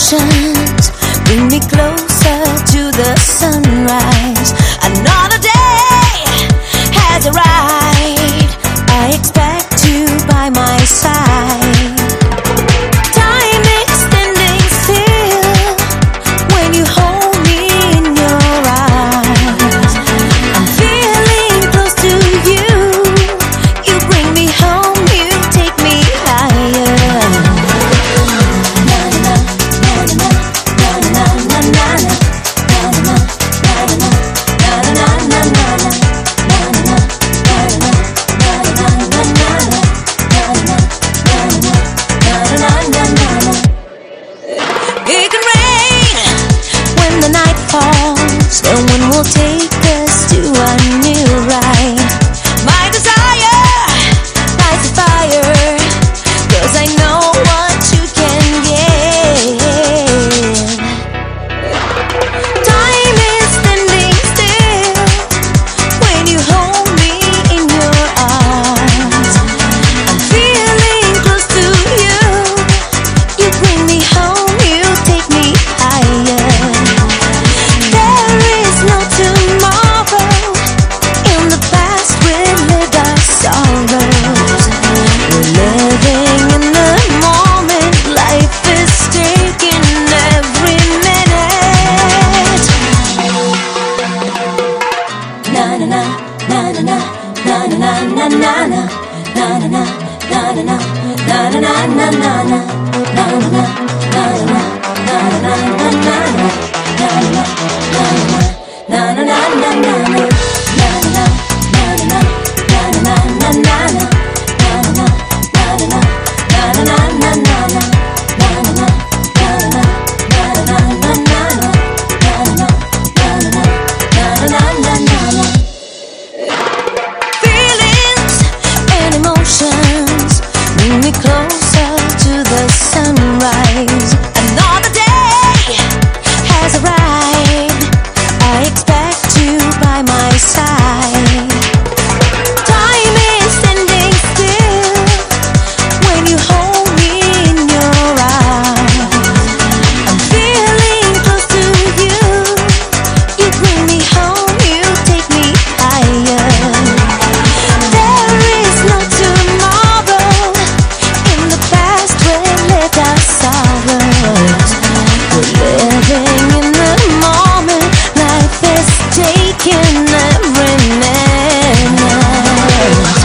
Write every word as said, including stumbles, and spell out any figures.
emotions bring me closer to the sunrise. Another day has arrived. I expect you by my side. Time extending still when you hold me in your eyes. I'm feeling close to you. You bring me home, you take me higher. It can rain when the night falls. No one will take us to a new ride. My desire lights a fire, 'cause I know what you can give. Time is standing still when you hold me in your arms. I'm feeling close to you. You bring me home, you take me higher. There is no tomorrow. In the past we lived our sorrows. We're living in the moment. Life is taking every minute. Na na na na na na na na na na na na na na na na na na na na. Feelings and emotions bring me closer to the sunrise. Another day has arrived. I expect you by my side. Time is standing still when you hold me in your arms. I'm feeling close to you. You bring me home, you take me higher. There is no tomorrow. In the past we lived our sorrows. We're living in the moment. Life is taking every minute.